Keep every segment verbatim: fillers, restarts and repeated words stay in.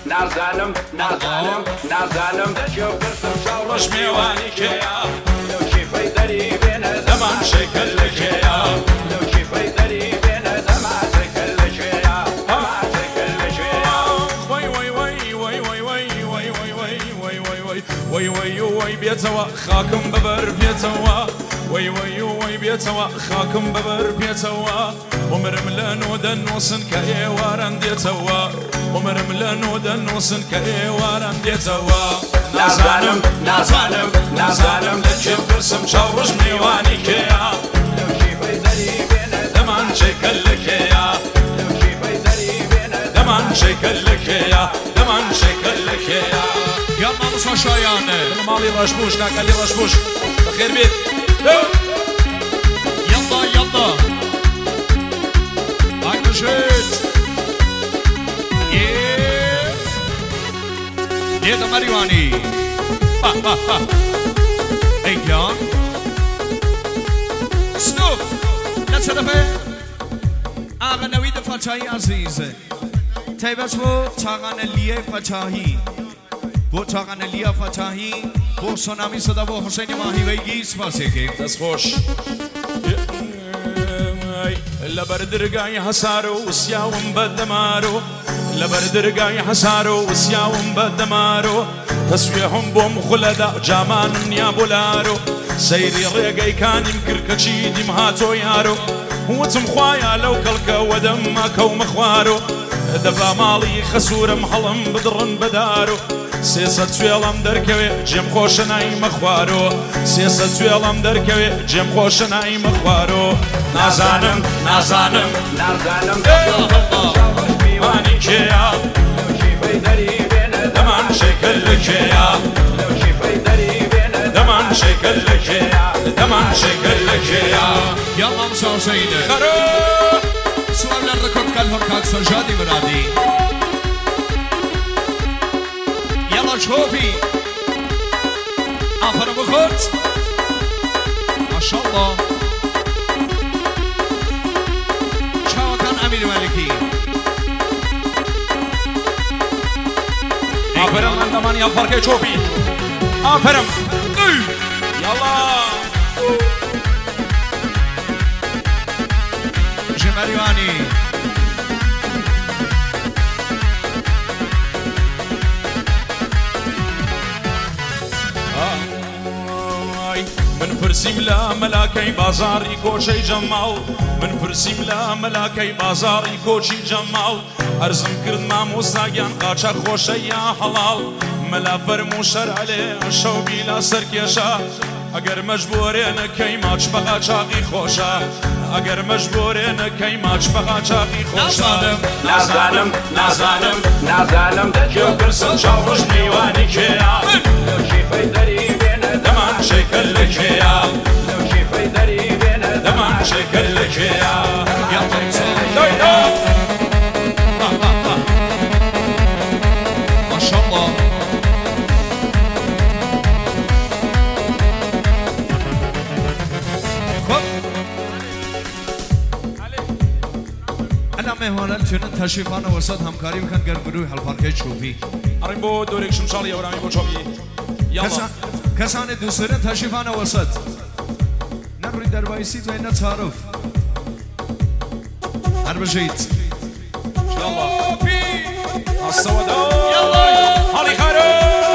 نازانم نازانم نازانم دەچێ پرسم شەڕۆژ میێوانی کێیە لەو شیفەی دەری بێنە دەمان شەکەل لە کێیە لەو شیفەی دەری بێنە دەمان شەکەل لە کێیە دەمان شەکەل لە کێیە وەی وەی وەی وەی وەی وەی وەی وەی وەی وەی وەی وەی وەی وەی وەی بێتەوە خاکم ببەر بێتەوە وەی وەی وەی بێتەوە خاکم ببەر بێتەوە ومرم لە نۆدەن نووسن کە ئێواران دێتەوە ومرم لە نۆدەن نووسن کە ئێواران دێتەوە نازانم نازانم نازانم لەکێ پرسم چاوڕژ میێوانی کێیە لەو شیفەی دەری بێنە دەمان شەکەل لە کێیە لەو شیفەی دەری بێنە دەمان شەکەل لە کێیە دەمان شەکەل لە کێیە یا مامۆستا شایانە ماڵی ڕەشبوش کاکەلی ڕەشبوش بەخێر بێت یەڵا یەڵا ئای بژێت لێدە مەریوانی ئەی گیان ستوب لە چەرەبێ ئاغا نەویدە فەچایی عەزیزە تایبەت بۆ چاغانە لیە فەچاهی بۆ چاغانە لیە فەچاهی بۆ سۆنامی سەدا بۆ حوسێنی ماهیوەیگی سپاسێکی دەستخۆش لەبەر دەرگای هەسار و وسیاوم بە دەمارۆ لەبەر دەرگای هەسار و وسیاوم بە دەمارۆ تەسوێحم بۆم خولەدا جامانم نیا بۆلارۆ سەیری ڕێگەیکانیم کرد کەچی دیم هاتۆ یارۆ وتم خوایە لەو کەڵکە وەدەم ماکەومە خوارۆ دەبا ماڵی خەسوورم هەڵم بدڕن بەدارۆ سێسەد توێڵم دەرکەوێ جێم خۆشە نایمە خوارۆ سێسەد توێڵم دەرکەوێ جێم خۆشە نایمە خوارۆ نازانم نازانم نازانم میوانی کێیە لەو شیفەی دەری بێنە دەمان شەکەل لە کێیە لەو شیفەی دەری بێنە دەمان شەکەل لە کێیە دەمان شەکەل لە کێیە یا مامۆستا حوسێنە خەرۆ سوال لەردە کۆت کەل هۆر کاک سەرژادی برادی یەڵا چۆپی ئافرە بخۆت ماشاءالله چاوەکان ئەمیر مەلیکی ئافرم ئەندەمان یاڵ پەڕکەی چۆپی ئافرم یاڵا ژمەریوانی من پرسیم لە مەلاکەی بازاڕی کۆچەی جەماڵ من پرسیم لە مەلاکەی بازاڕی کۆچی جەماڵ ئەرزم کرد مامۆستاگیان قاچاق خۆشە یا هەڵاڵ مەلا فەرموو شەرعەلێ شەو بیلا سەرکێشە ئەگەر مەجبورێنەکەی ماچ بە قاچاقی خۆشە ئەگەر مەجبورێنەکەی ماچ بە قاچاقی خۆشە نازانم نازانم نازانم دەچێ پرسم چاوڕژ میوانی کێیە لەو شیفەی دەری بێنە دەمان شەکەل لە کێیە لەو شیفەی دەری بێنە دەمان شەکەل لە کێیە ماشاءالله مهمانان چنین تشریفان وسط همکاری میکن گر گروه هەڵپەڕکەی چوبی ئەڕین بۆ دۆرێک شمشاڵی ئەورامی بۆ چۆبی کەسانی دووسرن تشریفان وسط نەڕووی دەربایسی توی نە چارۆف هەر بژیت چۆپی ئەسەوەدا هەڵی خارۆ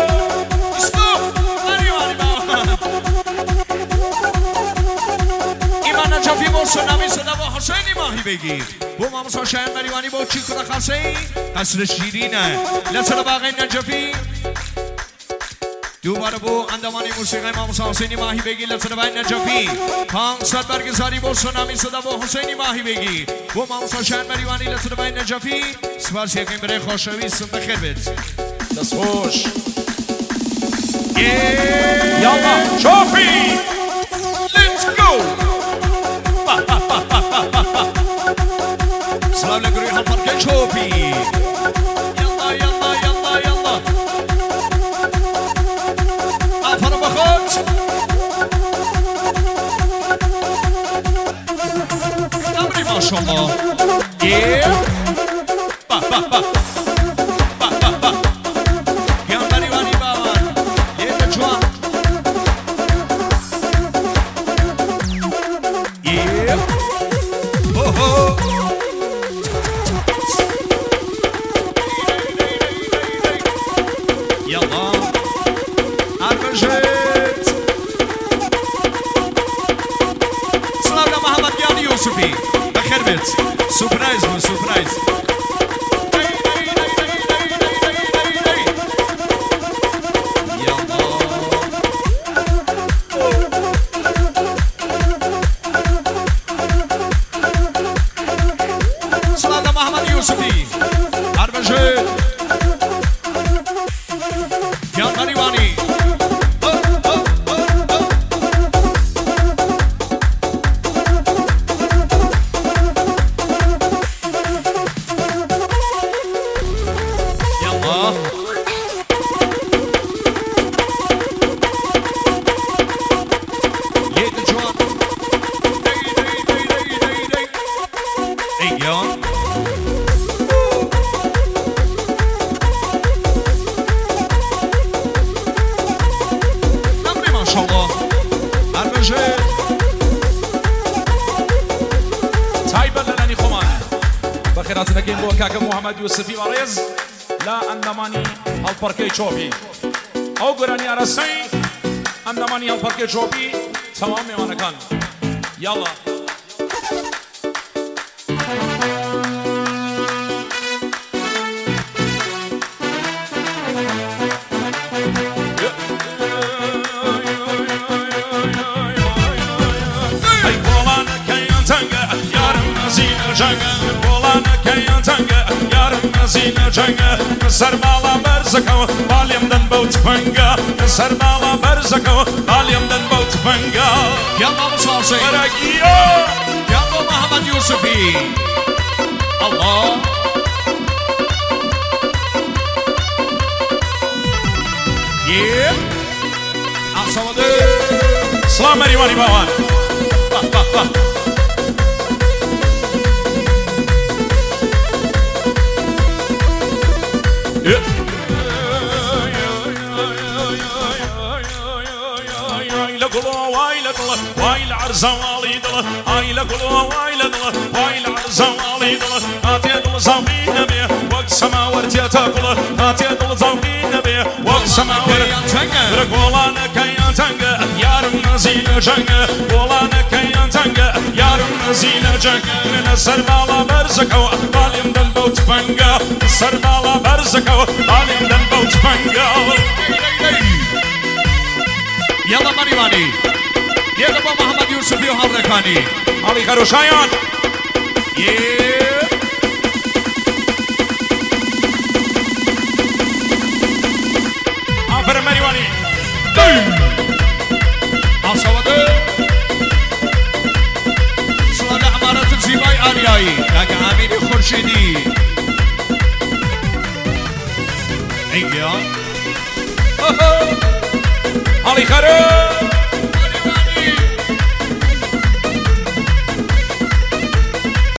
ئیمان نەجەفی بۆ سۆنامی سەدا بۆ حوسێنی ماهی بگیر بۆ مامۆستا شایان مەریوانی بۆ چی کوڕە خاسەی قەسرە شیرینە لە سەر باغی نەجەفی دووبارە بۆ ئەندامانی موسیقای مامۆستا حوسێنی ماهی بگیر لە سەر باغی نەجەفی پانسەد بەرگزاری بۆ سۆنامی سەدا بۆ حوسێنی ماهی بگیر بۆ مامۆستا شایان مەریوانی لە سەر باغی نەجەفی سپاسیەکەین بەرەی خۆشەویستم بەخێر بێت دەستخۆش یاڵا چۆپی Let's go! سلام لگروی هەڵپەڕکەی چۆپی یەڵا یەڵا یەڵا یەڵا ئافرە بەخۆت ئەمری ماشاءالله با با با با با با سورپرایز بود سورپرایز صلاة محمد یوسفی هربشه جان قریبانی نكين بو كاكا محمد يوسفي وريز لا اندماني هالبركي شوبي او قراني ارسي اندماني هالبركي شوبي تمام وانا كان يلا هاي بولانا كيان تنقى يارم نزين الجنقى زينة جنگه سر بالا برزکو بالیم دن بوت فنگا سر بالا برزکو بالیم دن بوت فنگا يلا مصاصي برقيو يلا محمد يوسفي الله يب عصمده سلام مريواني باوان با با با وايل عرزة واليدله هاي لقلوه وايلدله وايل عرزة واليدله هاتي دل زوقين نبيه وقت سما ورتي تاكله هاتي دل زوقين نبيه وقت سما ورتي رقولانا كيان تنقى يارم نزينة جنقى قولانا كيان تنقى يارم نزينة جنقى نسر بالا برزكو باليم دن بوت فنقى نسر بالا برزكو باليم دن بوت فنقى يلا مريواني يلا با محمد يوسفي وحركاني علي خروشايان يب عفر مريواني عصوده سؤال عمارة الزيباي آرياي كاك عاميني خرشيدي ايجا علي خروش